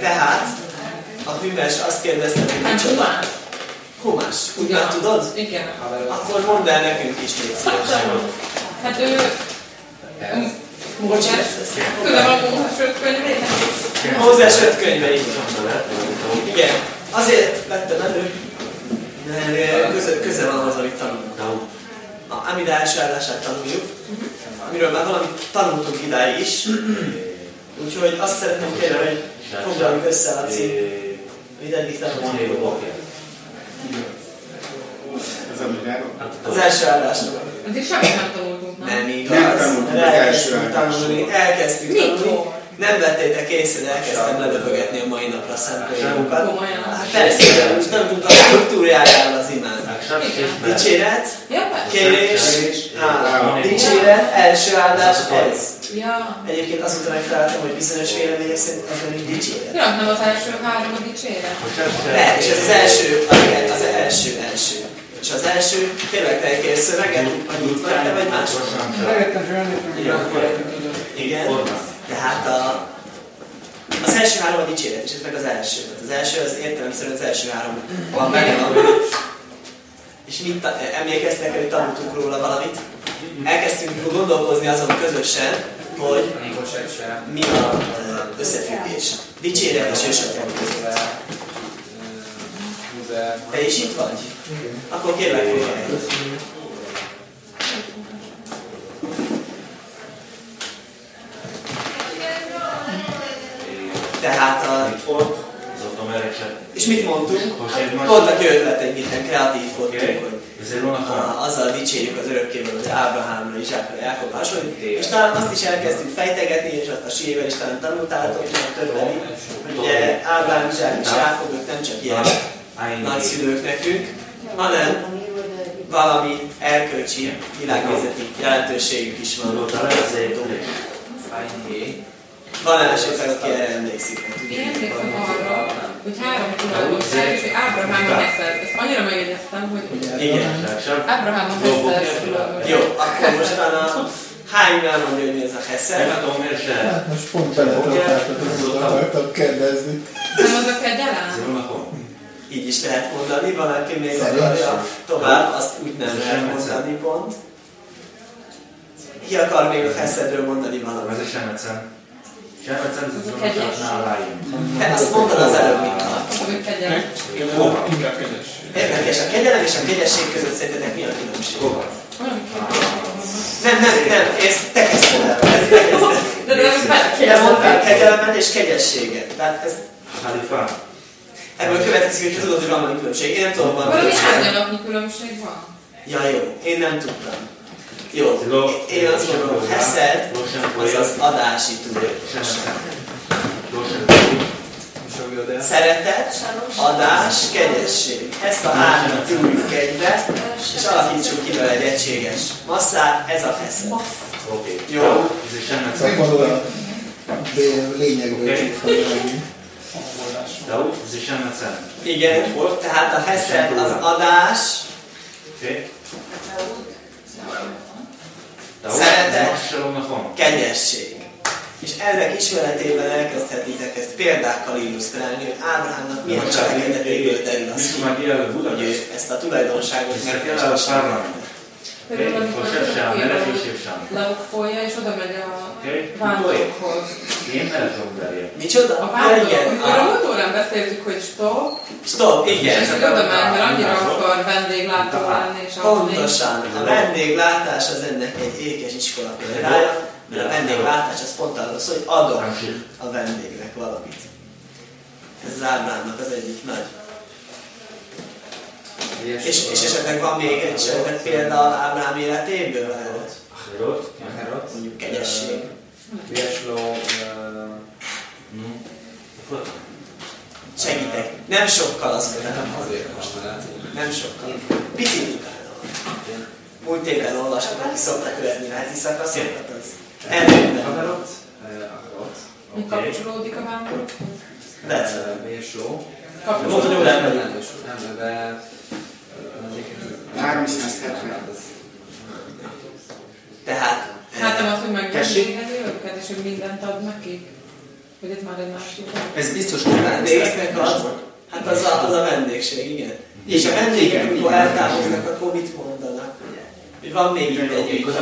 Tehát a hűmes azt kérdezte, hogy micsoda? Humás. Úgy meg tudod? Igen. Akkor mondd el nekünk is, légy szívesen. Hát ő... Mózes. Közel van Mózes 5 könyvének. Mózes 5 könyveig. Igen. Azért vettem elő, mert köze van ahhoz, amit tanulunk. Amid első állását tanuljuk, amiről már valamit tanultunk idáig is. Úgyhogy azt szeretném kérni, hogy foglaljuk össze a cím, amit eddig tanultunk. Az első állásról. Eddig semmit nem tanultunk, nem? Nem igaz. Elkezdtük tanulni. Nem vettétek észre, de elkezdtem ledöfögetni a mai napra a szemkönyvokat. Hát persze, most nem tudtam a struktúrájáról az imának. Dicséret, kérés, dicséret, első áldás, ez. Egyébként azóta megtaláltam, hogy bizonyos vélemények szerint az nem is dicséret. Ja, nem az első három a dicséret? De, és ez az első. És az első, tényleg te kérsz szöveget, vagy itt vagy, te vagy máshol? Igen. Tehát az első három a dicséret, és ez meg az első. Tehát az első, az értelemszerűen az első három van meg. És mit emlékeztek, hogy tanultunk róla valamit? Elkezdtünk gondolkozni azon közösen, hogy mi az összefüggés. Dicséret és ősatlan között. Te is itt vagy? Akkor kérlek foglalj. Tehát és mit mondtunk? Voltak ötleteink, itt kreatív voltunk, hogy azzal dicsérjük az örökkévalót, hogy Ábrahámra, Izsákra, Jákobra hasonlít. És talán azt is elkezdtük fejtegetni, és azt a síével is talán tanultátok, mert többen, hogy ugye Ábrahám, Izsák és Jákob, ők nem csak ilyen nagyszülők nekünk, hanem valami erkölcsi, világnézeti jelentőségük is van. Van esetleg, aki erre emlékszik. Én emlékszem arra, hogy három tulajdonság, és hogy Ábrahámon Hesed. Ezt annyira megjegyeztem, hogy igen. Ábrahámon Hesed tulajdonság. Jó, akkor mostan a hány elmondja, hogy mi ez a Hesed? Hát most pont akartam kérdezni. Nem az a kegyelem? Így is lehet mondani, valaki még akarja tovább, azt úgy nem lehet mondani pont. Ki akar még a Heszedről mondani valamit? Ez a Semecen. Semecen az unocsaknál rájön. Te azt mondtad az előbb, mint a... Inkább kegyesség. Érdekes, a kegyelem és a kegyesség között szerintetek mi a különbség? Nem, ezt te kezdted el. Te mondtál kegyelmet és kegyességet. Tehát ez... Ebből következik, hogy tudod, hogy van valami különbség. Én nem tudom, van valami árnyalapnyi különbség van? Ja, jó. Én nem tudtam. Jó. Én azt mondom, hogy Heszed az az adási tulajdonság. Szeretet, adás, kegyesség. Ezt a hármat gyújjuk egybe, és alakítsuk ki vele egy egységes masszát. Ez a Heszed. Jó? Akkor a lényegből foglalni. Igen, tehát a Heszed az adás, szeretet, kegyesség. És ezek ismeretében elkezdhetitek ezt példákkal illusztrálni, hogy Ábrahámnak milyen cselekedetéből derül az ki, hogy ő ezt a tulajdonságot megkezdett. Például leukkolja és oda megy a vándorokhoz. Micsoda? A vándorok, amikor a múlt órán beszéltük, hogy stop, igen. És hogy oda megy, mert annyira akar vendéglátó lenni. Pontosan, a vendéglátás az ennek egy ékes iskola példája, mert a vendéglátás az pont arról szól, hogy adok a vendégnek valamit. Ez az Ábrámnak az egyik nagy. És esetleg van még egy példa Ábrám életéből? Mondjuk kegyesség. Segítek. Nem sokkal azt mondtam. Nem sokkal. Picit utána. Múlt évben olvastam, aki szoktak követni a heti szakaszokat, az előbb. Mi kapcsolódik a vándorokhoz? Mérsó. Kapcsolódik a Nem, de 370. Tehát... Hát nem az, hogy megveszélni őket, és hogy mindent ad nekik? Hogy ez már egy másik. Ez biztos, hogy vendégeknek ad. Hát az a vendégség, igen. És a vendégek, amikor eltávoznak, akkor mit mondanak? Hogy van még itt egy ügy.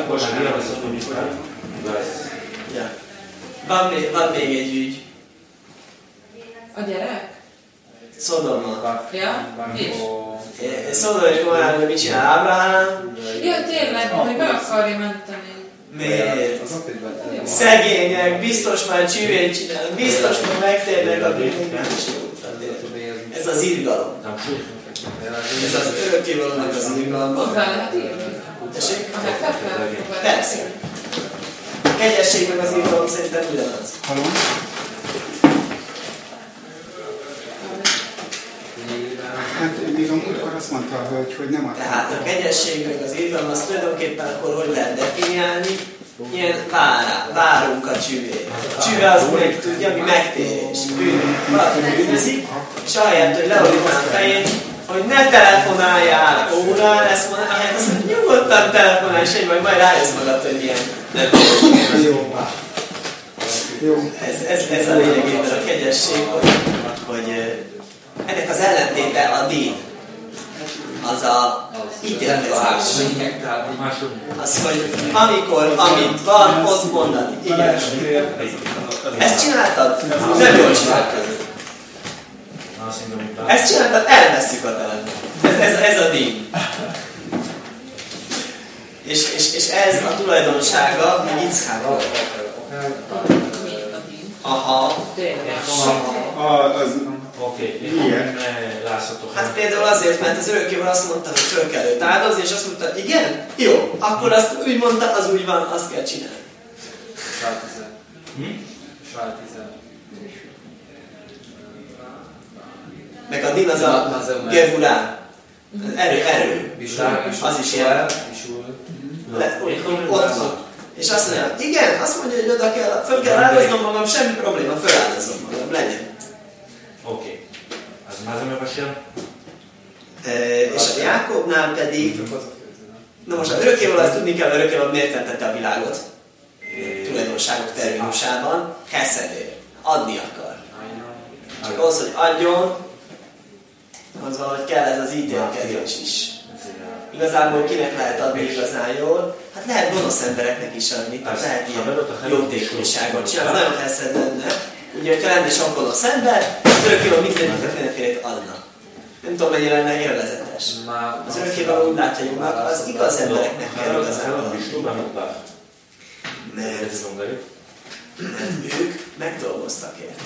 Ja. Van még egy ügy. A gyerek? Szodoma. Ja? És? Szodoma és Gomorráról mit csinál Ábrahám? Ja, tényleg, hogy be akarja menteni. Miért? Szegények, biztos már csűvét csinálnak, biztos már megtérnek a bűnökben. Ez az irgalom. Ez az örökkévalónak az irgalma. Hozzá lehet írni? Tessék? A hetettel? Persze. A kegyesség meg az irgalom szerintem ugyanaz. Haló? Hát még a múltkor azt mondta a hölgy, hogy nem akar. Tehát a kegyesség meg az irgalom, az tulajdonképpen akkor hogy lehet definiálni? Ilyen várunk a csüvét. A csüve az meg tudja, ami megtérés. Valaki bűnözik, és ahelyett, hogy leolítaná a fejét, hogy ne telefonáljál órán, ezt mondja, ahelyett azt mondja, nyugodtan telefonálj, és majd rájössz magad, hogy ilyen nem Jó. Ez a lényegében a kegyesség, hogy ennek az ellentéte a dín. Az a ítélkezés. Az, hogy amit van, ott mondani. Igen. Ezt csináltad? Nem jól csináltad. Ezt csináltad? Elvesszük a telefon. Ez a dín. És ez a tulajdonsága, hogy Yitzháknak. Aha. Oké, láthatok. Hát például azért, mert az örökkévaló azt mondta, hogy föl kell őt áldozni, és azt mondta, igen? Jó, akkor azt úgy mondta, az úgy van, azt kell csinálni. Meg a din az a gevurá. Erő. Az is ilyen. Ott van. És azt mondja, igen, azt mondja, hogy oda kell, föl kell áldoznom magam, semmi probléma, föláldozom magam, legyen. Oké. Az már beszél? És a Jákobnál pedig, na most az örökkévaló, azt tudni kell, hogy örökkévaló miért teremtette a világot tulajdonságok terminusában, heszedér, adni akar. Csak az, hogy adjon, az valahogy kell ez az ítélkezés is. Igazából kinek lehet adni igazán jól? Hát lehet gonosz embereknek is adni, tehát lehet ilyen jótékonyságot csinálni, az nagyon heszed lenne. Ugye, hogyha lenne sok gonosz ember, az örökkévaló mindenfélét adna. Nem tudom, mennyire lenne élvezetes. Az örökkévaló úgy látja jónak, az igaz embereknek kell igazán adni. Mert ők megdolgoztak érte.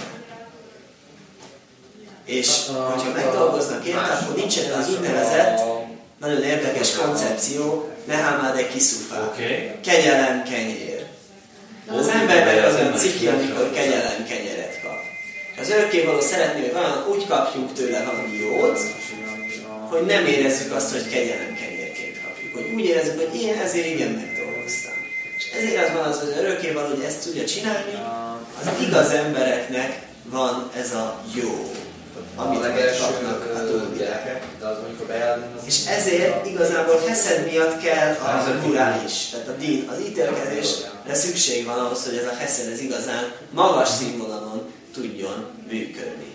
És hogyha megdolgoznak érte, akkor nincsen az úgynevezett, nagyon érdekes koncepció, nehámád kiszufá. Kegyelem, kenyér. Az embernek az olyan ciki, amikor kegyelem, kenyeret kap. Az örökkévaló szeretné, hogy olyan úgy kapjunk tőle valami jót, hogy nem érezzük azt, hogy kegyelem, kenyérként kapjuk. Hogy úgy érezzük, hogy én ezért igen megdolgoztam. És ezért az van az, hogy az örökkévaló, hogy ezt tudja csinálni, az igaz embereknek van ez a jó, amit megkapnak a túlvilágok. És ezért igazából heszed miatt kell a gurá is. Tehát a din, az ítélkezésre szükség van ahhoz, hogy ez a heszed ez igazán magas színvonalon tudjon működni.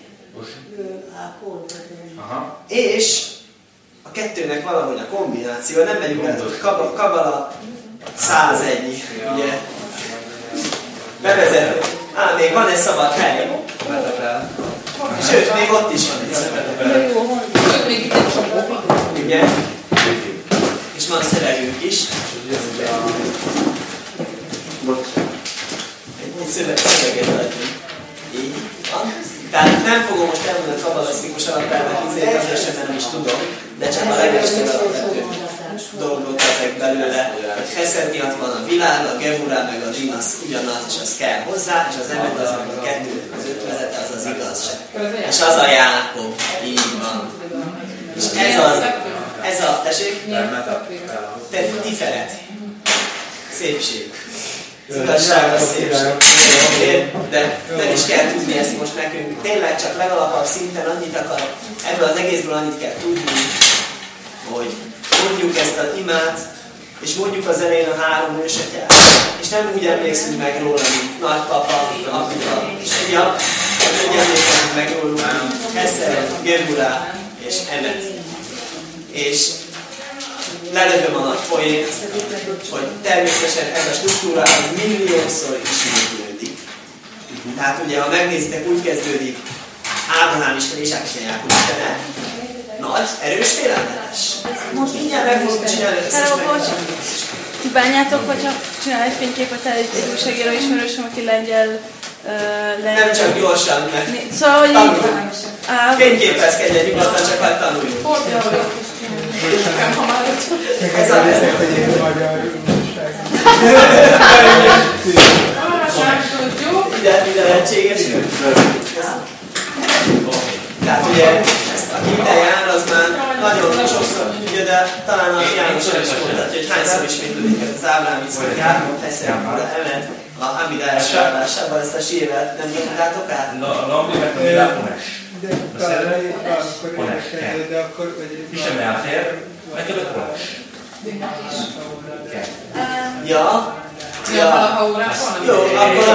És a kettőnek valahogy a kombináció, nem megyünk el, hogy Kabala 101, ugye? Bevezető. Még van egy szabad hely. Sőt, még ott is van egy szabad hely. Sőt, még itt egy csomó. Ugye? És van szövegünk is. Egy szöveget adjunk. Így van. Tehát nem fogom most elmondani a kabalisztikus alapelvet, azért sem nem is tudom, de csak a legeslegalapabb dolgot ezek belőle, hogy heszed miatt van a világ, a gevurá meg a din az ugyanaz, és az kell hozzá, és az emet az meg a kettőnek az ötvezete, az az igazság. És az a Jákob, így van. És ez a, tessék? Te tiferet. Szépség. Az igazság a szépség. De nem is kell tudni ezt most nekünk. Tényleg csak legalapabb szinten annyit akar, ebből az egészből annyit kell tudni, hogy mondjuk ezt az imát, és mondjuk az elején a 3 ősatyát, és nem úgy emlékszünk meg róla, mint nagypapa, apuka és fia, úgy emlékszünk meg róluk, mint Hesed, Gebura és Emet. És lelövöm a nagy poént, hogy természetesen ez a struktúra milliószor ismétlődik. Tehát ugye, ha megnézitek, úgy kezdődik Ábrahám Isten, Izsák Isten, Jákob Istene, nagy, erős, félelmetes. Most mindjárt meg fogunk csinálni ezt Ti bánjátok, hogyha csinál egy fényképet egy újságíró ismerősöm, aki lengyel... Nem csak gyorsan, mert szóval, hogy tanulunk. Fényképezkedjen nyugodtan, csak hogy tanuljunk. Ez a nézek, hogy én magyar újság. Minden lehetséges. Tehát ugye, ezt aki ide jár, az már nagyon sokszor tudja, de talán a János is mondhatja, hogy hányszor ismétlődik ez az Ábrahám, Iszak, Jákob, Hesed, Emet, a Hamid első állásában ezt a sívet nem nyomtátok át? De akkor... Ja. Jó,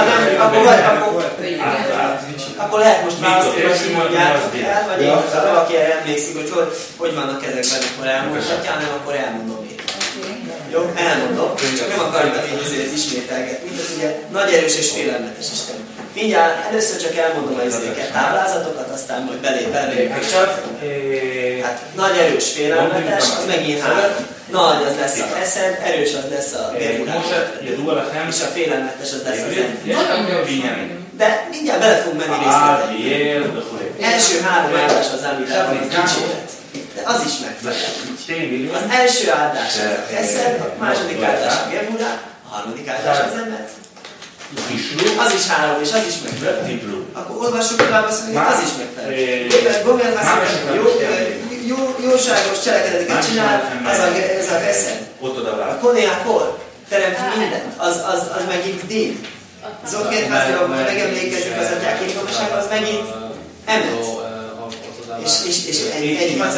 akkor lehet most választani, hogy mondjátok el, vagy én, ha valaki emlékszik, hogy vannak ezekben, akkor elmondhatja, nem akkor elmondom én. Jó, elmondom, csak nem akarjuk ezért ismételgetni, mint az ugye nagy erős és félelmetes Isten. Mindjárt először csak elmondom az izéket, táblázatokat, aztán majd belépünk csak. Hát nagy erős félelmetes, az megint 3. Nagy az lesz a Hesed, erős az lesz a Gebura, és a félelmetes az lesz az Emet. De mindjárt bele fogunk menni részletekbe. Első 3 áldás az Ámidában az dicséret. De az is megfelel. Az első áldás az a Hesed, a második áldás a Gebura, a harmadik áldás az Emet. Az is 3, és az is megfelel. Akkor olvassuk tovább azt, hogy az is megfelel. Gomer jóságos cselekedeteket csinál, ez a Hesed. A Konéákor teremt mindent, az megint din. Zokért házra, megemlékezik az atyák képviselősége, az megint Emet. És egy az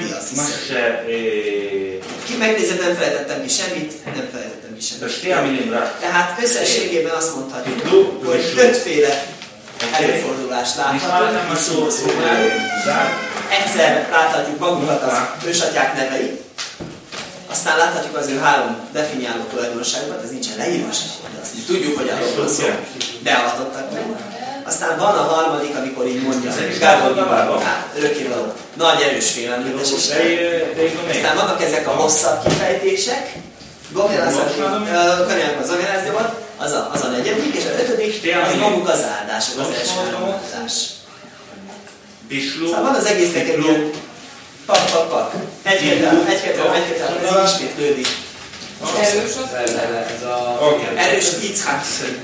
ki megnézed, nem felejtettem ki semmit, nem felejtettem ki semmit. Tehát összességében azt mondhatjuk, hogy 5-féle előfordulást láthatunk, szóval egyszer láthatjuk magukat az ősatyák neveit, aztán láthatjuk az ő 3 definiáló tulajdonságokat, ez nincsen leírva sem, de azt tudjuk, hogy arról van szó, beavatottak meg. Aztán van a harmadik, amikor így mondja, örökkévaló, nagy erős félelmetes Isten. Aztán vannak ezek a hosszabb kifejtések, Kanyákban Zogerázni volt, az a 4. és a 5. az maguk az áldások, az első 3 áldás. Szóval van az egésznek egy ilyen pak. Egy-kettő, ez ismétlődik. Erős Yitzhak.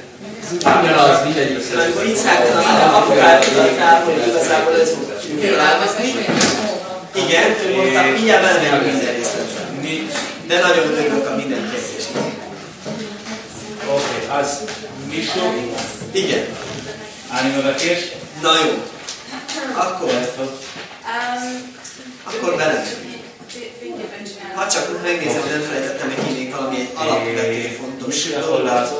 Amikor Yitzhak apukára tudott rá, hogy igazából őt fogjuk élelmezni. Igen, ő mondta, mindjárt belemegyünk minden részletre. De nagyon örülök a minden kérdésnek. Oké, az Misó. Igen. Állinodatés. Na jó. Akkor belemegyünk. Ha csak megnézem, hogy nem felejtettem meg még valami egy alapvető fontos dolgot.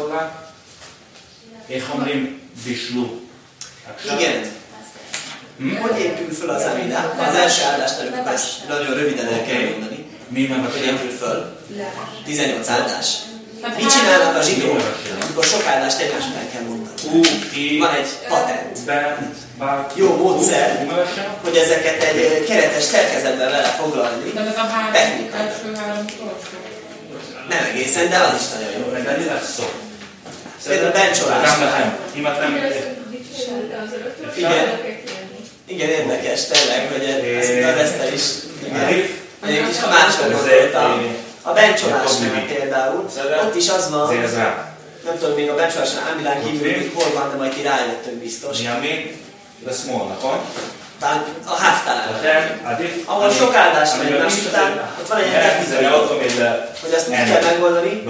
Igen. Hogy épül föl az Amidá? Az első áldást előtt ezt nagyon röviden el kell mondani. Hogy épül föl? 18 áldás. Mit csinálnak a zsidók, amikor sok áldást egymás után kell mondani? Van egy patent. Jó módszer, hogy ezeket egy keretes szerkezetben vele foglalni. De ez a első 3 nem egészen, de az is nagyon jó. Például bencsolás. Igen, érdekes tényleg, hogy ezt is. Egy kis másról gondoltam. A bencsolásnál például, ott is az van, nem tudom, még a bencsolásnál Ámilán kívül, hogy hol van, de majd ti rájöttök biztos. Tehát a Haftalán, ahol sok áldás megy más után, ott van egy technikai, hogy azt úgy kell megoldani,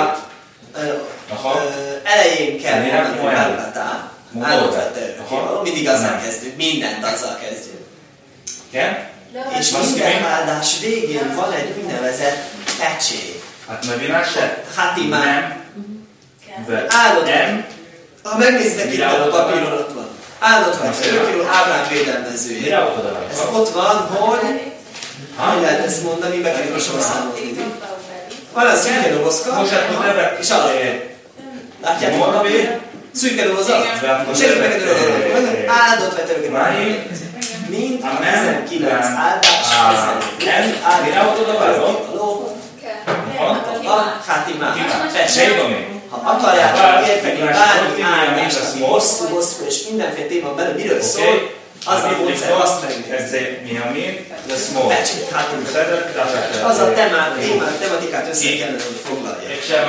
elején kell mondani, hogy Állatá, áldott vette örökkévaló, mindig azzal kezdünk, mindent azzal kezdjük. És minden áldás végén van egy úgynevezett pecsé. את מבינה חתימה. áldott ha megnézitek itt a papíron, ott van. Áldott vagy, örökkévaló Ábrám védelmezője. Ez ott van, hogy lehet ezt mondani, be kell sorszámozni. Van a szűke dobozka, és alatt. Látjátok a papír? Szűke doboz alatt. Segít meg a dolgot. Áldott vagy, örökkévaló. Mind a 19 áldás ezen. Áldott a Hátimá. Ha akarjátok érteni bármi áldást, ami hosszú és mindenféle téma belül miről szól, az a módszer, azt megnézni. Pecsét, Hátimá. Az a tematikát össze kellene, hogy foglalja.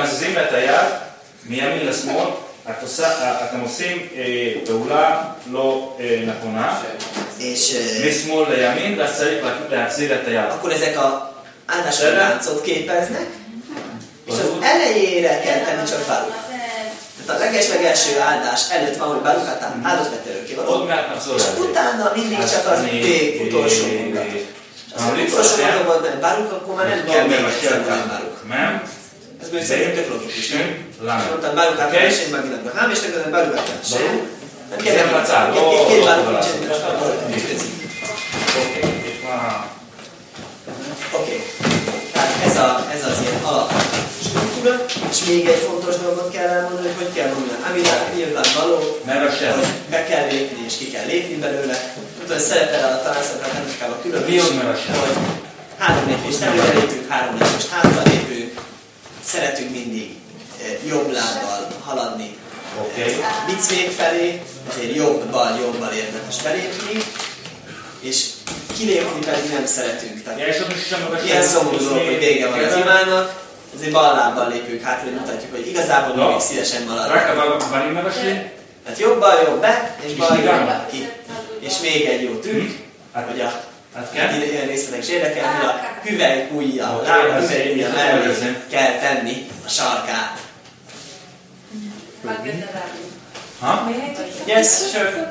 מימין לשמאל, אתם עושים פעולה לא נכונה, משמאל לימין, ואז צריך להחזיר את היד. Akkor ezek a áldások láncot képeznek, és az elejére kell tenni csak Baruk. Tehát a legeslegelső áldás előtt van, hogy Baruk áldott vett örökkévaló, és utána mindig csak az utolsó mondat. És az utolsó mondatban nem Baruk, akkor már nem kell még egyszer Baruk. Ez még szerintem tök logikus. Mondtam Barukát keressék megint Abrahám, és neközben Barukát keressék. Nem kell két Baruk nincsen. Oké. Tehát ez az ilyen alap struktúra, és még egy fontos dolgot kell elmondani, hogy kell mondani. Amivel nyilvánvaló, hogy be kell lépni, és ki kell lépni belőle. Tudom, hogy szerepel a tanácsokra, Henrikában külön is, hogy 3 lépést előre lépünk, 3 lépést hátra lépünk. Szeretünk mindig jobb lábbal haladni bicvék felé, ezért jobbal érdemes belépni, és kilépni pedig nem szeretünk. Tehát ilyen szomorú dolog, hogy vége van az imának, ezért bal lábbal lépünk hátra, hogy mutatjuk, hogy igazából még szívesen maradunk. Tehát jobbal jobb be, és bal jobb ki. És még egy jó trükk, hogy ilyen részletek is érdekel, hogy a hüvelykujjal, a hüvelykujjal mellé kell tenni a sarkát. Yes, sure.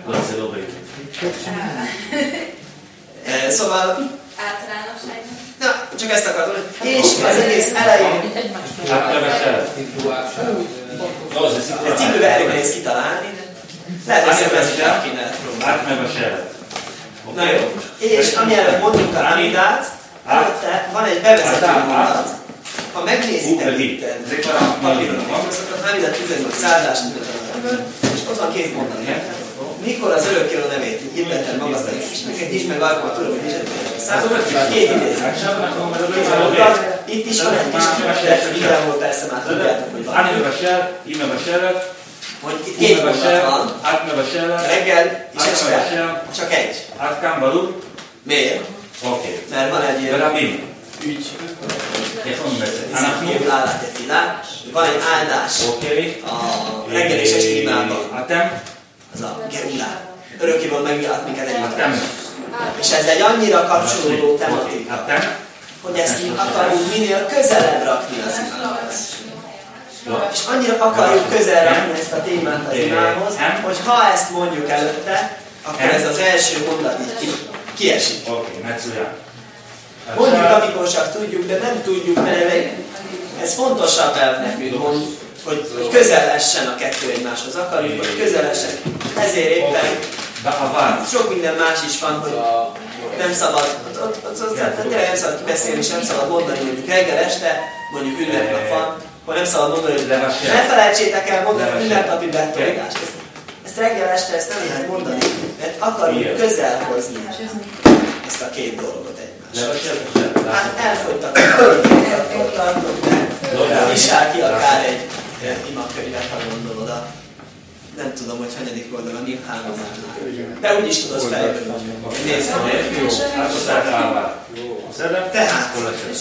Szóval... Na, csak ezt akartam, és az egész elején... Ezt cipőben elég nehéz kitalálni, de lehet, hogy ezt kéne próbálni. Na jó, és amielőtt mondjuk a Hamidát, előtte van egy bevezető mondat. Ha megnézitek itt a papíron, a Hamidat 18 áldás, és ott van 2 mondat. Mikor az örökkévaló nevét hirdetten magasztaljuk, és nyisd meg alkalmat tudom, hogy nyisd 2 idézet. Itt is van egy kis, de mindenhol persze már tudjátok, hogy van. Hogy itt 2 mondat van, reggel és este, csak egy. Miért? Mert van egy ilyen ügy, van egy áldás a reggel és esti imában. Az a Geulá. Örökkévaló megvilált minket egymást. És ez egy annyira kapcsolódó tematika, hogy ezt akarjuk minél közelebb rakni az imához. És annyira akarjuk közel rakni ezt a témát az imához, hogy ha ezt mondjuk előtte, akkor ez az első mondat így kiesik. Mondjuk, amikor csak tudjuk, de nem tudjuk, mert ez fontosabb elv nekünk, hogy közel essen a kettő egymáshoz. Akarjuk, hogy közel essen. Ezért éppen sok minden más is van, hogy nem szabad, tényleg nem szabad kibeszélni, és nem szabad mondani, mondjuk reggel este, mondjuk ünnepnap van, hogy nem szabad mondani, hogy ne felejtsétek el mondani ünnepnapi betolítást. Ezt reggel este ezt nem lehet mondani, mert akarjuk közel hozni ezt a 2 dolgot egymáshoz. Hát elfogytatok, de visál ki akár egy imakönyvet, ha gondolod a... Nem tudom, hogy hanyadik oldal a Nimhámozásnak. De úgy is tudod fejből, hogy nézd meg. Tehát...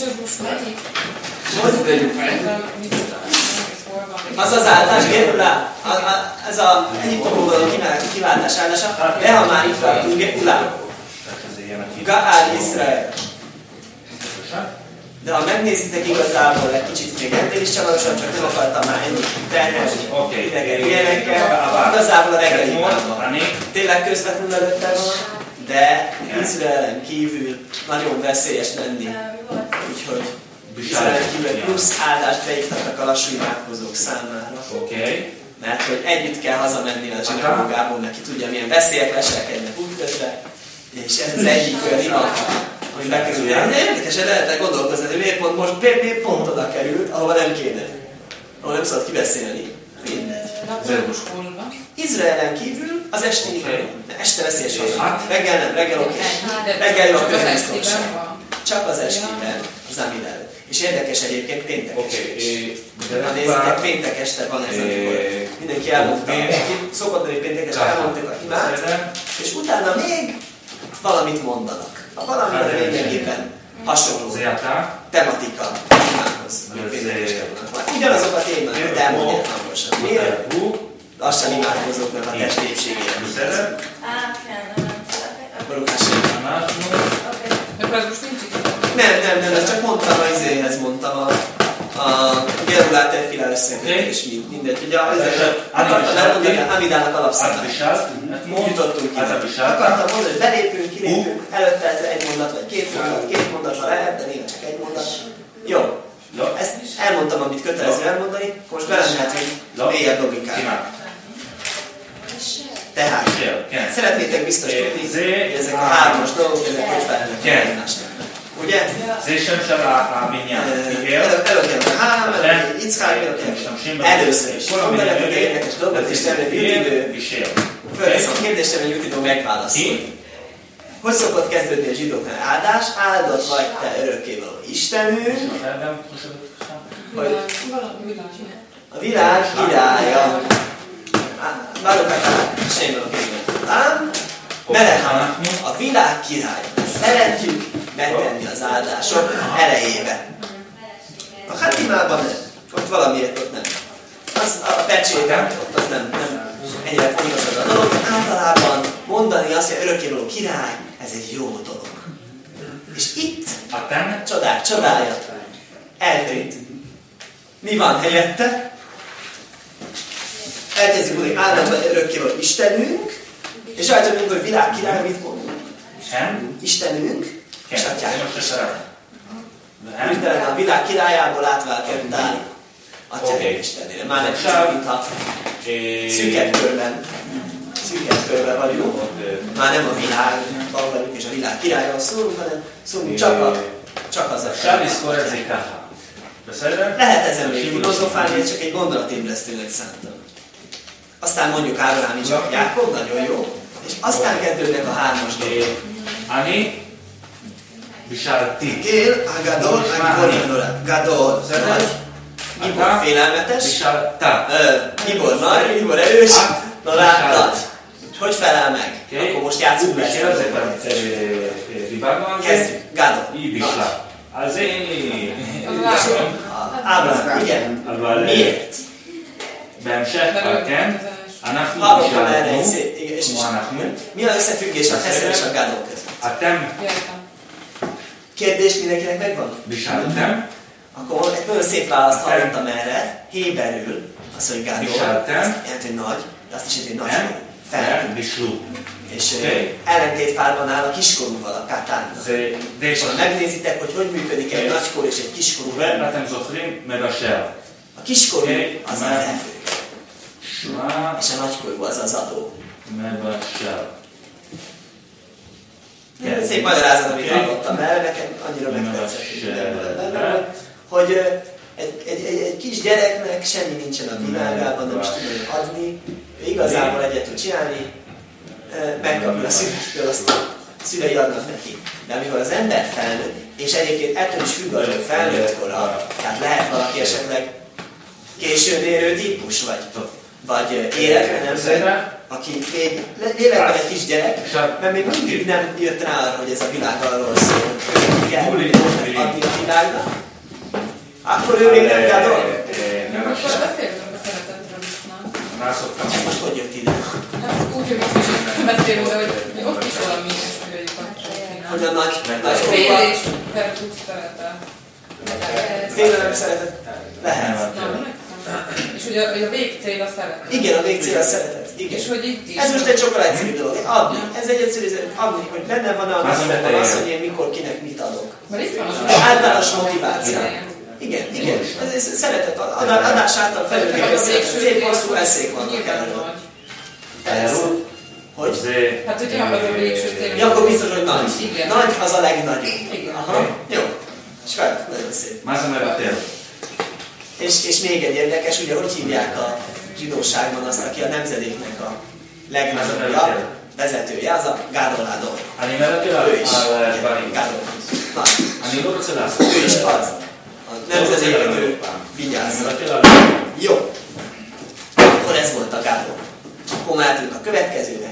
Az az áldás, Geulá, ez a Egyiptomból való kiváltás áldása, de ha már itt tartunk, Geulá. Gaál Izrael. De ha megnézitek igazából egy kicsit még ennél is csavarosan, csak nem akartam már ennyi terhelni idegen ilyenekkel, igazából a reggeli imádban. Tényleg közvetlenül előtte van, de Izraelen kívül nagyon veszélyes lenni. Úgyhogy Izraelen kívül plusz áldást beiktattak a lassú imádkozók számára. Mert hogy együtt kell hazamenni a zsinagógából, neki tudja, milyen veszélyek leselkednek útközben, és ez az egyik olyan imat, ami bekerül. De érdekesen lehetne gondolkozni, hogy miért pont oda került, ahova nem kéne. Ahol nem szabad kibeszélni. Mindegy. Izraelen kívül az este veszélyes van. Reggel nem, reggel oké. Reggel jó a közbiztonság. Csak az estében, az Amid előtt. És érdekes egyébként péntekes is. Ha nézzétek, péntek este van ez, amikor mindenki elmondta. Szokott lenni péntek este, elmondták a hibát, és utána még valamit mondanak. A valami az lényegében hasonló tematika témához. Ugyanazok a témák, de elmondják hangosan. Miért? Lassan imádkozóknak a testépségére. Nem, ezt csak mondtam az izéhez, mondtam a Gerulát Effilá összekötés, mindegy. Ugye akartam elmondani Amidának alapszabályát. Jutottunk ki. Akartam mondani, hogy belépünk, kilépünk, előtte ez egy mondat, vagy két mondatra lehet, de néha csak egy mondat. Jó. Ezt elmondtam, amit kötelező elmondani, most belemehetünk mélyebb logikára. Tehát, szeretnétek biztos tudni, hogy ezek a hármas dolgok, ezek hogy felelnek egymásnak. Ugye? Előkerül a Hám, Ickár, először is. Mondanak, hogy érdekes dolgot, és terület jutidő. Fölteszem a kérdést, hogy jutidő megválaszol. Hogy szokott kezdődni a zsidóknál áldás? Áldott vagy te örökkévaló Istenünk, hogy a világ királya. Barukatán, Sémel a kérben. Melehán, a világ királya. Szeretjük megtenni az áldások elejébe. A Hatimában nem. Ott valamiért ott nem. Az, a pecséten ott az nem ennyire fontos az a dolog. Általában mondani azt, hogy örökkévaló király, ez egy jó dolog. És itt csodája eltűnt. Mi van helyette? Elkezdjük mondani, áldott vagy örökkévaló Istenünk, és rajta mondjuk, hogy világ király, mit mondunk? Istenünk, és atyánk. Hirtelen a világ királyából átvált Dáli. Atyánk Istenére. Már nem csak, mintha szűkebb körben vagyunk. Már nem a világban vagyunk, és a világ királyról szólunk, hanem szólunk csak az atyánk. Lehet ezen még filozofálni, ez csak egy gondolatébresztőnek szántam. Aztán mondjuk Ábrahám, Izsák, Jákob, nagyon jó. És aztán kezdődnek a hármas dolgok. Ani, Visálti. Gél, Gadol, Gadol, nagy. Gibor félelmetes. Visálta. Gibor nagy, Gibor erős. Na látod. Hogy felel meg? Akkor most játszunk be ezt a kezdjük. Gadol. Az én... Ábrahám, ugye? Miért? Hallottam erre egy szép, és mi az összefüggés a Hesed és a Gadol között? Kérdés mindenkinek megvan? Akkor egy nagyon szép választ hallottam erre, héberül, az, hogy Gadol, azt jelenti, hogy nagy, de azt is jelenti, hogy nagy fel. És ellentétpárban áll a kiskorúval, a Katánnal. És ha megnézitek, hogy működik egy nagykor és egy kiskorú, a kiskorú az a levő. És a nagykorú az az adó. Szép magyarázat, amit hallottam el, nekem annyira megtetszett, hogy egy kis gyereknek semmi nincsen a világában, nem is tudja adni, ő igazából egyet tud csinálni, megkapja a szüleitől, azt a szülei adnak neki. De amikor az ember felnőtt, és egyébként ettől is függ, hogy felnőtt kora, tehát lehet valaki esetleg későn érő típus, vagy életlen ember, aki még lélekben egy kis gyerek, mert még mindig nem jött rá arra, hogy ez a világ arról szól, hogy kell adni a világnak, akkor ő még nem Gadol. Akkor beszéltünk a szeretetről is, nem? Most hogy jött ide? Úgy, hogy most is beszélünk, de hogy ott is valami ilyesmire lyukat. Hogy a nagy félés, per plusz szeretet. Félelem szeretet? Lehet. És ugye a végcél a szeretet. Igen, a végcél a szeretet. Igen. És hogy itt is. Ez most egy sokkal egyszerű dolog. Adni. Ez egy egyszerű adni, hogy benne van az, hogy én mikor kinek mit adok. Mert itt van az általános motiváció. Igen. Ez szeretett adás által felülkezni. Szép hosszú eszék vannak erről. Hogy? Hát, hogyha az a végső cél. Ja, akkor biztos, hogy nagy. Igen. Nagy az a legnagyobb. Aha, jó. És fel, nagyon szép. És még egy érdekes, ugye hogy hívják a zsidóságban azt, aki a nemzedéknek a legnagyobbja, vezetője, az a Gádoládor. Ő is. Ő is az. A nemzedéknek vigyázza. Jó. Akkor ez volt a Gádol. Akkor mehetünk a következőre.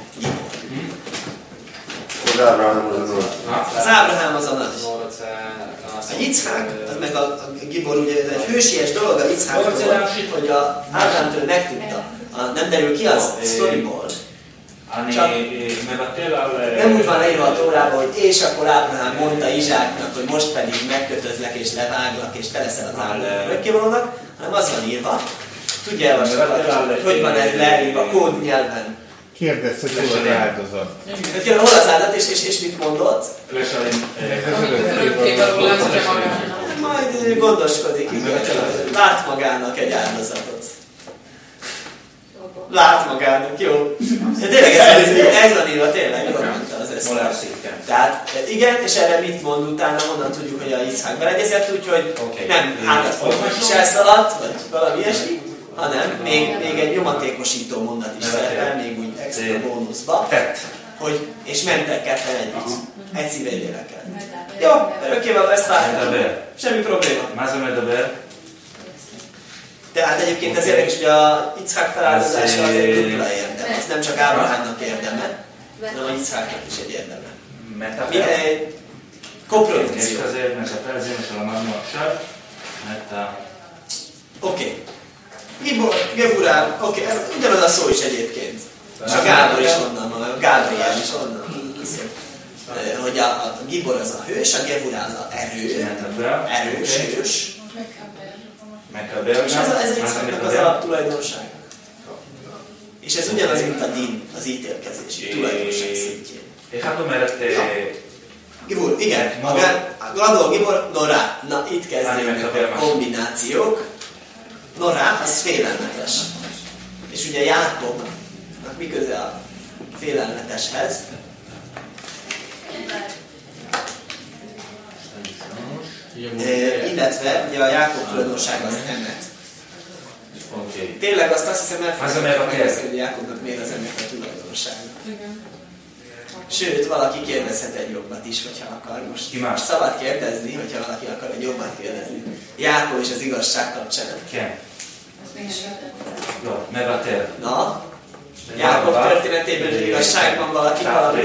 Az Ábrahám az a nagy. Az Ábrahám az a nagy. A Yitzhák, meg a Gibor, ugye ez egy hősies dolog a Yitzháktól, hogy a Ábrahámtól megtudta. Nem derül ki az sztoriból. Csak nem úgy van leírva a Tórában, hogy és akkor Ábrahám mondta Izsáknak, hogy most pedig megkötözlek és leváglak és te leszel az Ábrahám örökkévalónak, hanem az van írva. Tudja elolvasni, hogy van ez leírva kódnyelven. Kérdezz, hogy hol az áldozat. Hol az áldozat, és mit mondott? Majd gondoskodik, lát magának egy áldozatot. Lát magának, jó. De tényleg ez van írva, tényleg, jól mondta az ezt. Tehát igen, és erre mit mond utána, honnan tudjuk, hogy a Yitzhák beleegyezett, úgyhogy nem hátrafordult is elszaladt, vagy valami ilyesmi, hanem még egy nyomatékosító mondat is szerepel, még úgy extra bónuszba, hogy és mentek ketten együtt. Egy szíve, egy lélekkel. Jó, örökkévaló, ezt vártam. Semmi probléma. Tehát egyébként ez érdekes, hogy a Yitzhák feláldozása az egy dupla érdeme. Ez nem csak Ábrahámnak érdeme, hanem a Yitzháknak is egy érdeme. Egy koprodukció. Oké. Geburál, oké, ez ugyanaz a szó is egyébként. És a Gábor is onnan van, a Gábriel is onnan. Hogy a Gibor az a hős, a Geburál az a erős, hős. És ez egy az alaptulajdonság. És ez ugyanaz, mint a din, az ítélkezési tulajdonság szintjén. Gibor, igen, a Gladol Gibor, Norá. Na, itt kezdődnek a kombinációk. Norá, az félelmetes. És ugye Jákobnak mi köze a félelmeteshez? Illetve ugye a Jákob tulajdonsága az emet. Tényleg azt hiszem elfelejtettem, hogy Jákobnak miért az emet a tulajdonsága. Sőt, valaki kérdezhet egy jobbat is, hogyha akar. Most szabad kérdezni, hogyha valaki akar egy jobbat kérdezni. Jákob és az igazság kapcsán. Na? Jákob történetében az igazságban valaki valami?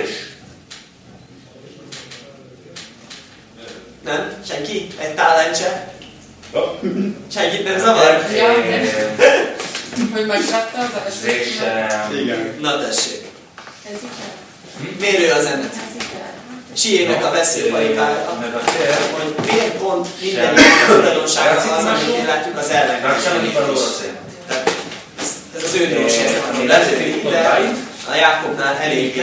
Nem? Senki? Egy tálencse? Senkit nem zavar? Hogy meglátta az esélyt? Igen. Na tessék. Mérő az emet. Siének a veszőparikára, hogy miért pont minden tulajdonsága az, amit látjuk az ellenkezőjét. Ez az ő dolgosság, de a Jákobnál eléggé.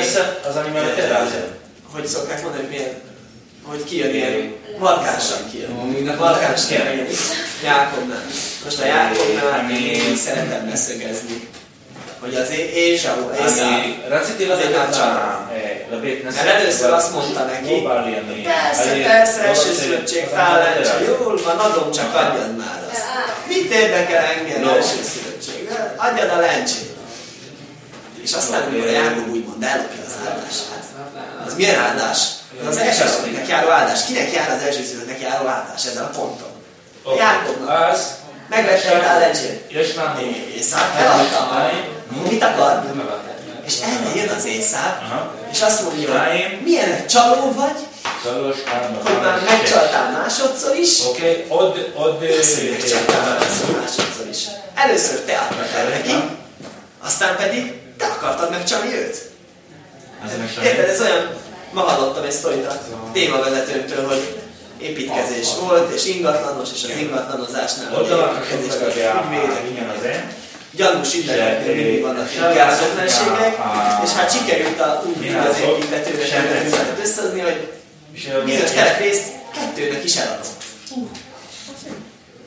Hogy szokták mondani, hogy miért? Hogy kijön ilyen markánsan kijön. Markáns kijön Jákobnál. Most a Jákobnál én szeretem leszögezni, hogy az Ézsau, Észár, azért már csak. Mert először azt mondta neki, persze, első szülöttség, tálencse, jól van, adom, csak adjad már azt. Mit érdekel engem első szülöttség? Adjad a lencsét. És aztán, amikor a Jákob úgymond ellopja az áldását, az milyen áldás? Az elsőszülöttnek járó áldás. Kinek jár az elsőszülöttnek járó áldás ezen a ponton? Jákobnak. Megvette a lencsét. Észár eladta. Mit akar? És erre jön az Észár, és azt mondja, hogy milyen csaló vagy, hogy már megcsaltál másodszor is, megcsaltál másodszor is. Először te adtad el neki, aztán pedig te akartad megcsalni őt. Érted, ez olyan, ma hallottam egy sztorit a témavezetőmtől, hogy építkezés volt, és ingatlanos, és az ingatlanozásnál az építkezésnek ügyvédek, gyanús ügyleteknél mindig vannak gázotlenségek, és hát sikerült az építetőnek összehozni, hogy bizonyos teleprészt kettőnek is eladott.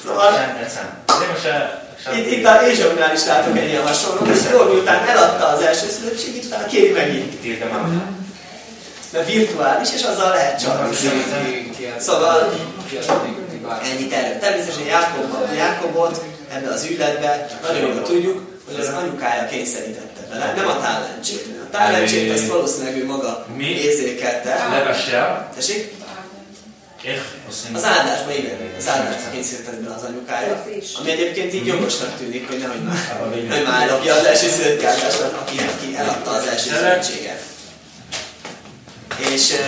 Szóval itt a Ézsaugnál is látok egy ilyen hasonlót, és jól miután eladta az elsőszülöttségét, utána kéri megint. Mert virtuális, és azzal lehet csalni. Szóval ennyit erről. Természetesen Jákobot ebben az ügyletben nagyon jól tudjuk, hogy az anyukája kényszerítette bele, nem a tálencsét. A tálencsét azt valószínűleg ő maga érzékelte. Tessék? Az áldásban, igen. Az áldásban kényszerített bele az anyukája. Ami egyébként így jogosnak tűnik, hogy nehogy már ellopja az elsőszülötti áldásban, aki eladta az elsőszülöttséget. És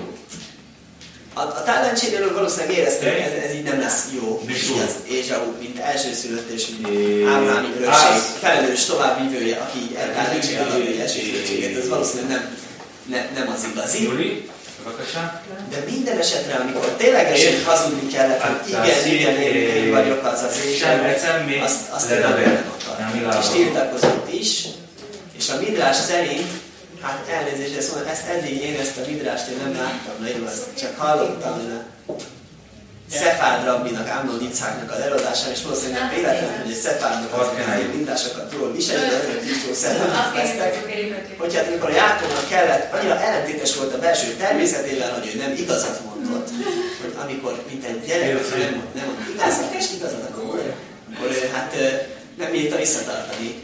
a tálencsénél valószínűleg érezték, hogy ez így nem lesz jó. Az Ézsau, mint elsőszülött és mint Ábrahámi örökség felelős továbbvívője, aki így tálencsével adja egy elsőszülöttséget. Ez valószínűleg nem az igazi. De minden esetre, amikor ténylegesen hazudni kellett, hogy igen, én vagyok az az Ézsau, azt ő nem akar. És tiltakozott is. És a Midrás szerint, hát elnézést, ezt eddig én ezt a Midrást én nem láttam, nagyon azt csak hallottam Szefárd rabbinak, Ámnon Icháknak az előadásán, és valószínűleg nem véletlen, hogy egy Szefárdnak az Midrásokat jól viselni, de azért is jól szerint vesztek, hogy hát amikor a Jákobnak kellett, annyira ellentétes volt a belső természetével, hogy ő nem igazat mondott, hogy amikor, mint egy gyerek, nem mond igazat és igazat, akkor hát nem bírta visszatartani.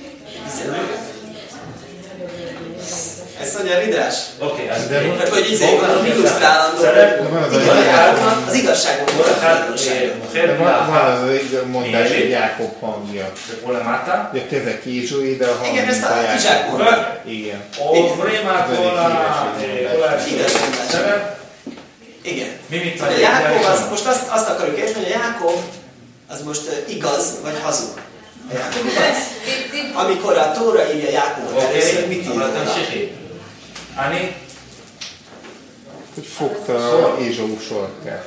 Ezt mondja a Midrás? Oké, hogy így van, hogy illusztrálandó, az igazságon volt a igazságon. De van az mondás, hogy Jákob hangja. Hogy a kezek Ézsói, de a hang igen, ezt a Izsák mondta. Igen. Igen. A Jákob, most azt akarjuk érteni, hogy a Jákob az most igaz vagy hazug. A Jákob igaz? Amikor a Tóra írja Jákobot először, mit ír oda? Hogy fogta Ézsau sorkát.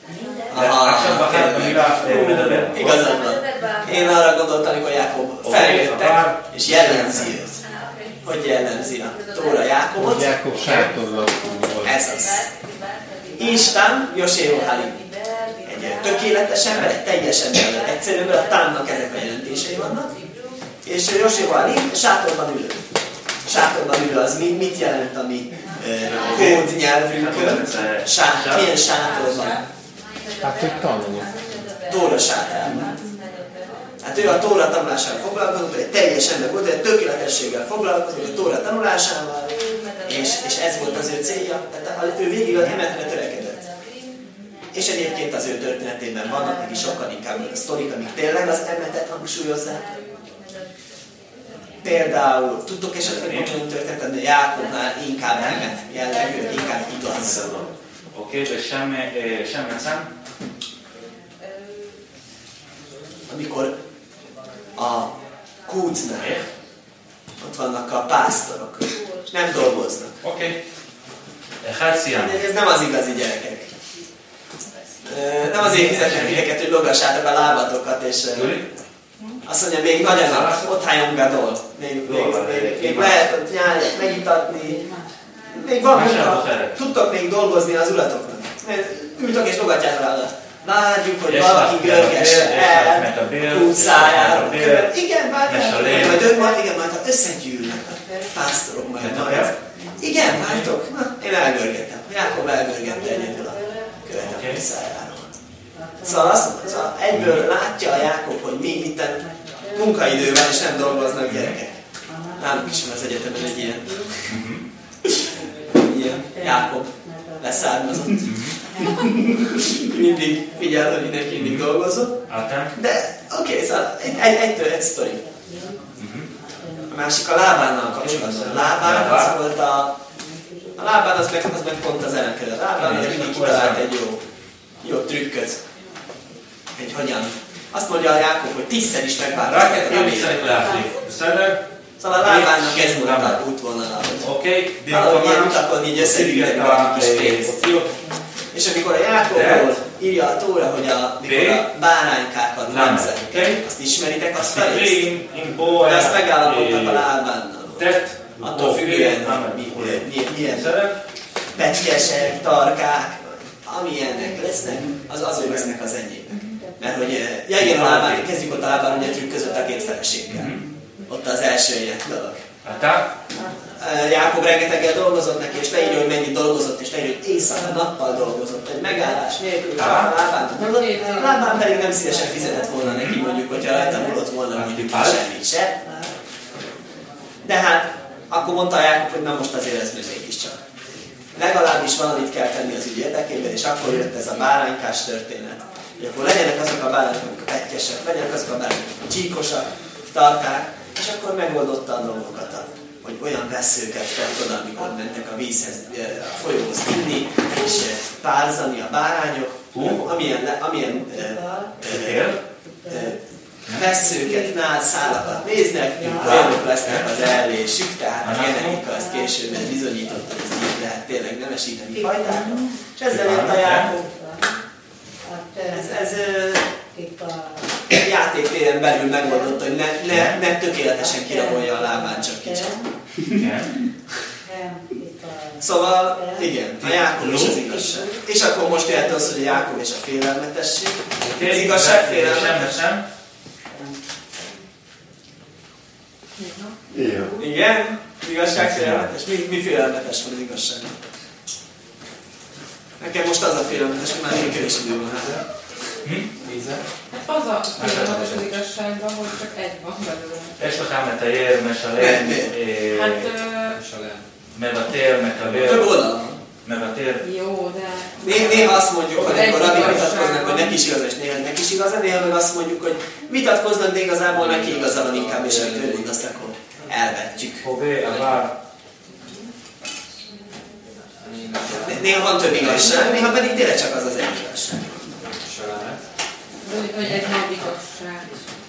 Igazad van. Én arra gondoltam, amikor Jákob feljöttek, és jellemzi őt. Hogy jellemzi a Tóra Jákobot? Jákob sátorlapú volt. Ez az. Isten, Joséó Halim. Egy tökéletes ember, egy teljes ember, egyszerű ember, a támnak ezek a jelentései vannak. És Joséó Halim sátorban ülő. Sátorban ülő az mit jelent a mi kódnyelvünkön? Milyen sátorban? Hát, hogy tanul. Tóra sátárban. Hát ő a Tóra tanulásával foglalkozott, egy teljes ember volt, egy tökéletességgel foglalkozott a Tóra tanulásával, és ez volt az ő célja. Tehát ő végig az emetre törekedett. És egyébként az ő történetében vannak neki sokkal inkább a sztorik, amik tényleg az emetet hangsúlyozzák. Például, tudtok esetleg olyan történetet, de Jákobnál inkább emet jellegű, inkább igaz. Oké, de semmi szem. Amikor a kútnál ott vannak a pásztorok, és nem dolgoznak. Oké. Ez nem az igazi gyerekek. Nem azért fizetnek titeket, hogy logassátok a lábatokat, és azt mondja, még nagyanak, ott hájunk gadol. Még lehet ott nyálni, megitatni. Még van munka. Tudtok még dolgozni az uratoknak. Ültök és logatjátok rá. Várjuk, hogy valaki görgesse el utcájáról. Igen, várjátok. Majd ha összegyűlnek a pásztorok majd. Igen, vártok. Na, én elgörgettem. Jákob elgörgette egyedül a követ a utcájáról. Szóval azt mondom, szóval egyből látja a Jákob, hogy mi itt munkaidő van, és nem dolgoznak gyerekek. Nálunk is van az egyetemen egy ilyen Jákob leszármazott. Mindig figyel, hogy mindenki mindig dolgozott. De oké, szóval egy sztori. A másik a Lábánnal kapcsolatban. A Lábán az volt a Lábán az meg pont az ellenkező. A Lábán az mindig kitalált egy jó trükköt. Hogy hogyan. Azt mondja a Jákob, hogy 10-szer is megváltoztatja. Szóval a Lábánnak ez volt a útvonala. Valahogy ilyen utakon így összegyűjteni valami kis pénzt. És amikor a Jákobról írja a Tóra, hogy amikor a báránykákat nemzett, azt ismeritek, azt felészt. De azt megállapodtak a Lábánnal. Attól függően, hogy milyen pettyesek, tarkák, amilyennek lesznek, az ő lesznek az enyémek. Mert hogy, ja igen, a Lábán, kezdjük ott a Lábán, ugye trükközött a két feleséggel. Ott az első ilyen dolog. Jákob rengeteggel dolgozott neki, és leírja, hogy mennyit dolgozott, és leírja, hogy éjszaka-nappal dolgozott, egy megállás nélkül, Lábán pedig nem szívesen fizetett volna neki, mondjuk, hogyha rajta múlott volna, mondjuk semmit se. De hát, akkor mondta Jákob, hogy na most azért ez mégiscsak. Legalábbis valamit kell tenni az ügy érdekében, és akkor jött ez a báránykás történet. Hogy akkor legyenek azok a bárányok, amik a pettyesek, legyenek azok a bárányok, amik a csíkosak, tarkák, és akkor megoldotta a dolgokat, hogy olyan vesszőket tett oda, amikor mentek a vízhez, a folyóhoz inni, és párzani a bárányok, amilyen vesszőket, nádszálakat néznek, olyanok lesznek az ellésük, tehát a genetika ezt később bizonyította, hogy ezt így lehet tényleg nemesíteni fajtákat, és ezzel jött a Jákob. Ez játéktéren belül megoldotta, hogy ne tökéletesen kirabolja a Lábán, csak kicsit. Szóval, igen, a Jákob és az igazság. És akkor most jöhet az, hogy a Jákob és a félelmetesség. Az igazság félelmetes. Igen, igazság félelmetes. Mi félelmetes van az igazság? Nekem most az a félelmetes, hogy már én kevés idő van hátra. Hát az a félelmetes az igazságban, hogy csak egy van belőle. יש לך מתאר, משלם, מוותר, מקבל. Több oldal. מוותר. Jó, de... Néha azt mondjuk, hogy amikor rabik vitatkoznak, hogy neki is igaz, és néha neki is igaz, néha meg azt mondjuk, hogy vitatkoznak, de igazából neki igaza van inkább, és amit ő mond, azt akkor elvetjük. Néha van több igazság, néha pedig tényleg csak az egy igazság. Hogy egy nagy igazság.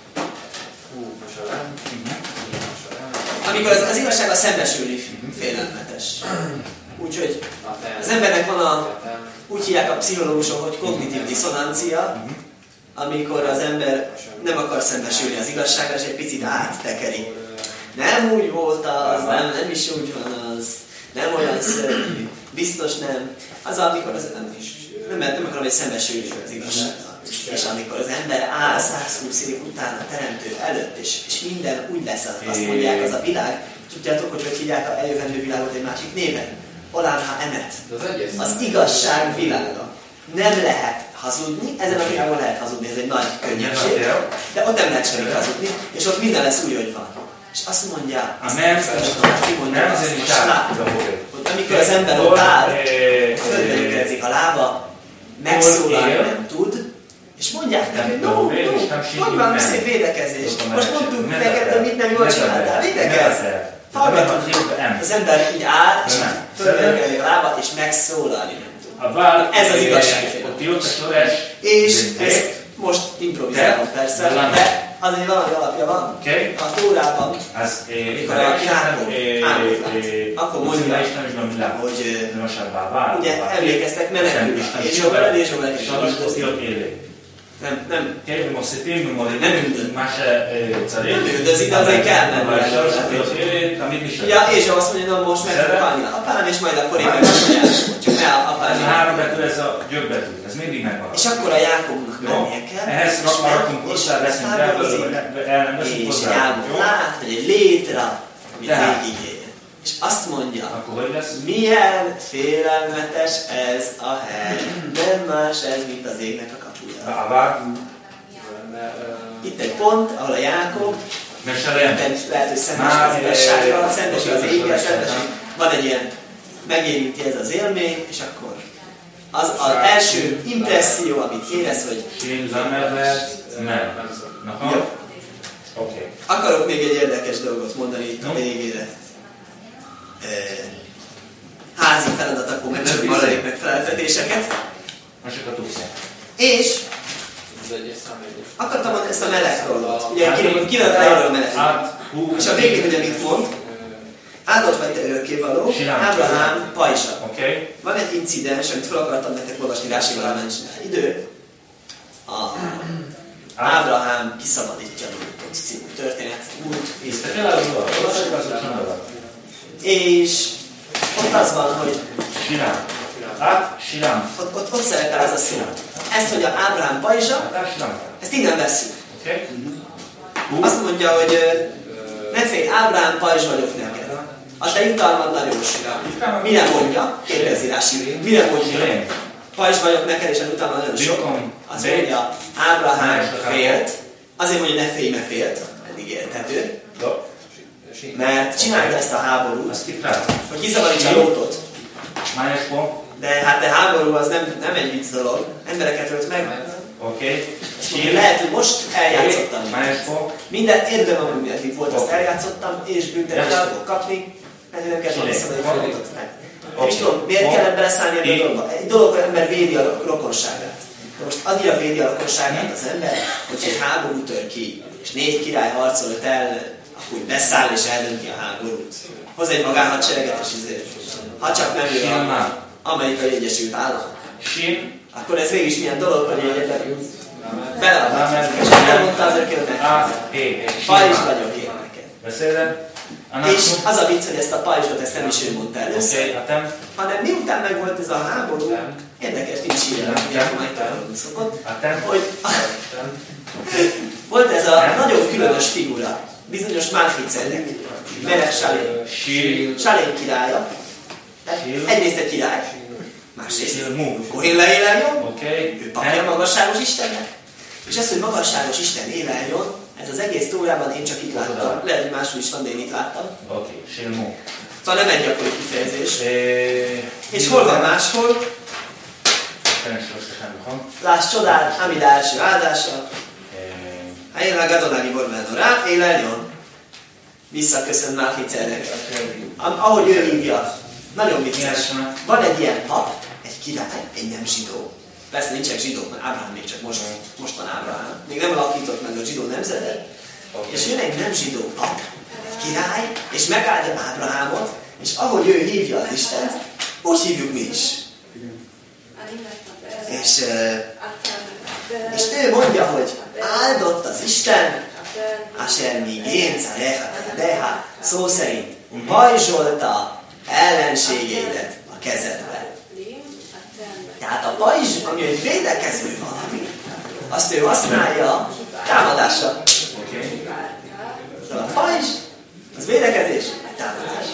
Amikor az igazság a szembesülni félelmetes. Úgyhogy az embernek van úgy hívják a pszichológusok, hogy kognitív diszonancia, amikor az ember nem akar szembesülni az igazsággal, és egy picit áttekeri. Nem úgy volt az, nem is úgy van az, nem olyan szörnyű, biztos nem. Az, amikor az nem akarom, hogy szembesülni az igazsággal. És amikor az ember áll 120 év után a teremtő előtt, és minden úgy lesz, azt mondják, az a világ, tudjátok, hogy hívják a eljövendő világot egy másik néven? Olánha emet. Az igazság világa. Nem lehet hazudni, ezen a világon lehet hazudni, ez egy nagy könnyebbség, de ott nem lehet semmit hazudni, és ott minden lesz úgy, hogy van. És azt mondja, hogy amikor az ember ott áll, földbe lyukerezik a lába, megszólalni nem tud, és mondják neki, hogy hogy van, szép védekezés. Most mondtuk neked, hogy mit nem jól csináltál, védekezz. Az ember így áll, és földbe a lába, és megszólalni nem tud. Ez az igazságfél. És ezt most improvizálom persze, de az egy valami alapja van. A Tórában, mikor a Jákob álmot lát, akkor mondja, hogy ugye emlékeztek, menekülni. És jobban nem üldözik, de azért kell menni. Ja, és azt mondja, na most meg fog halni apám, és majd akkor én meg csak ne apám. Ez a három betű, ez a gyökbetű, ez mindig megvan. És akkor a Jákobnak mennie kell, ehhez rakunk hozzá, veszünk el, és Jákob lát, hogy egy létre, amit végigél. És azt mondja, milyen félelmetes ez a hely. Nem más ez, mint az égnek a kapuja. Itt egy pont, ahol a Jákob lehet, hogy szembesül az igazsággal, szembesül az éggel, van egy ilyen, megérinti ez az élmény, és akkor az első impresszió, amit érez, hogy jó. Akarok még egy érdekes dolgot mondani itt a végére. Házi feladat, akkor meg csak maradék meg feleltetéseket. És akartam mondani ezt a melegról. Ugye kivet erről a melegről. És a végén ugye mit mond? Áldott vagy te örökkévaló, Ábrahám pajzsa. Van egy incidens, amit fel akartam nektek olvasni, Rásival elmenni idő. Ábrahám kiszabadítja Lótot című történet. És ott az van, hogy ott szerepel az a szó. ezt, hogy Ábrahám pajzsa, ezt innen vesszük. Azt mondja, hogy ne félj, Ábrahám pajzs vagyok neked. A te jutalmad nagyon sok. Mire mondja? Kérdezi Rási. Mire mondja? Pajzs vagyok neked, és a jutalmad nagyon sok. Azt mondja, Ábrahám félt. Azért mondja, ne félj, mert félt. Eddig érthető. Mert csinálta ezt a háborút, hogy kiszabadítsa Lótot. De hát a háború az nem egy vicc dolog. Embereket ölt meg. Lehet, hogy most eljátszottam. Minden érdem, ami miatt itt volt, azt eljátszottam, és büntetést fogok kapni, mert nem kell visszabadítani Lótot meg. És tudom, miért kellett beleszállni ebbe a dologba? Egy dolog, hogy az ember védi a rokonságát. Most annyira védi a rokonságát az ember, hogy egy háború tör ki, és 4 király harcol őt ellen, akkor úgy beszáll és eldönti a háborút. Hoz egy magánhadsereget, és ha csak nem ő az Amerikai Egyesült Állam, akkor ez végig is milyen dolog, hogy egy ember beleadnak. És elmondta az örökkérdnek, pajzs vagyok én neked. És az a vicc, hogy ezt a pajzsot, ezt nem is ő mondta először, hanem miután meg volt ez a háború, érdekes, nincs ilyen, hogy volt ez a nagyon különös figura, bizonyos Málkicedek, Melech Salém királya, egyrészt egy király, másrészt Kohén leéleljon, ő papja magasságos Istennek, és ez, hogy magasságos Isten éleljon, ez az egész Tórában én csak itt láttam, lehet, hogy máshol is van, de én itt láttam. Szóval nem egy gyakori kifejezés. És hol van máshol? Láss csodát, Hamid első áldása. Helyén Gadonági Borbánorá, éleljon. Visszaköszön Málkicedek. Ahogy ő hívja. Nagyon vicces. Van egy ilyen pap, egy király, egy nem zsidó. Persze nincsenek zsidók, mert Ábrahám még csak most van Ábrahám. Még nem alakított meg a zsidó nemzetet. És jön egy nem zsidó pap, egy király, és megáldja Ábrahámot, és ahogy ő hívja az Istent, úgy hívjuk mi is. És ő mondja, hogy áldott az Isten, Asher Migén Careha, szó szerint pajzsolta ellenségeidet a kezedbe. Tehát a pajzs, ami egy védekező valami, azt ő használja támadásra. De a pajzs, az védekezés, támadás.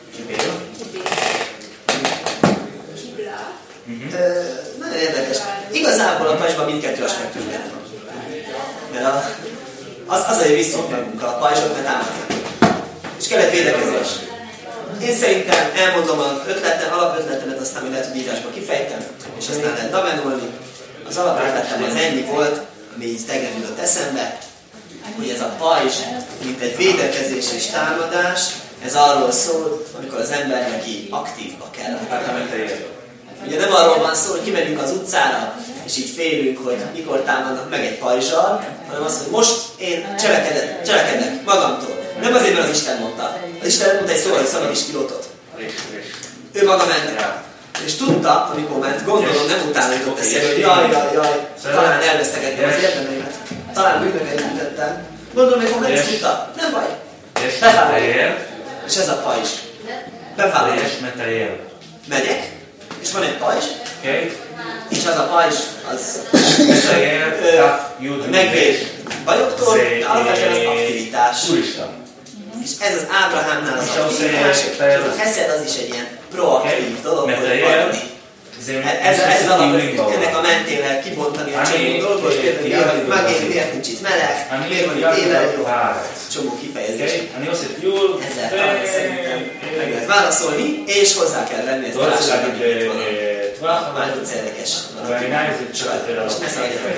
Nagyon érdekes. Igazából a pajzsban mindkettő aspektus benne van. Mert azért visszük magunkra a pajzsot, mert támadják. És kell egy védekezés. Én szerintem elmondom az alapötletemet, aztán még lehet, hogy írásba kifejtem, és aztán lehet davenolni. Az alapötletem az ennyi volt, ami így tegnap jutott eszembe, hogy ez a pajzs, mint egy védekezés és támadás, ez arról szól, amikor az embernek így aktívba kell. Ugye nem arról van szó, hogy kimegyünk az utcára, és így félünk, hogy mikor támadnak meg egy pajzsal, hanem az, hogy most én cselekedek magamtól. Nem azért, mert az Isten mondta. Az Isten mondta egy szóval, hogy szabadíts ki Lótot. Ő maga ment rá. És tudta, amikor ment, gondolom nem utána jutott eszébe, hogy jaj, talán elvesztegettem az érdemeimet. Talán bűnöket büntettem. Gondolom, amikor ment, és tudta. Nem baj. Bevállalja. És ez a pajzs. Bevállalja. Megyek, és van egy pajzs. És az a pajzs, az megvéd bajoktól, de alapvetően az aktivitás. És ez az Ábrahámnál az aktivitás. A heszed az is egy ilyen proaktív dolog, hogy valami. Ez alapvetően ennek a mentén kibontani a csomó dolgot, például miért nincs itt meleg, miért van itt élen jó, csomó kifejezés. Ezzel talán szerintem meg lehet válaszolni, és hozzá kell venni ezt a társadalmat, amit itt van. Már tudsz érdekes. És ne szaladjatok